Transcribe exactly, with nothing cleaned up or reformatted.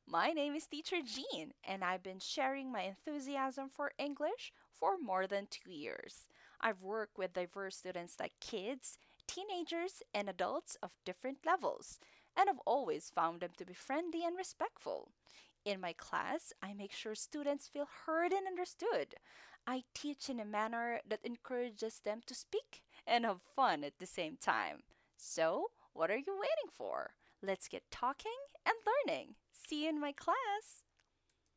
My name is Teacher Jean, and I've been sharing my enthusiasm for English for more than two years. I've worked with diverse students like kids, teenagers, and adults of different levels, and I've always found them to be friendly and respectful. In my class, I make sure students feel heard and understood. I teach in a manner that encourages them to speak and have fun at the same time. So, what are you waiting for? Let's get talking and learning. See you in my class.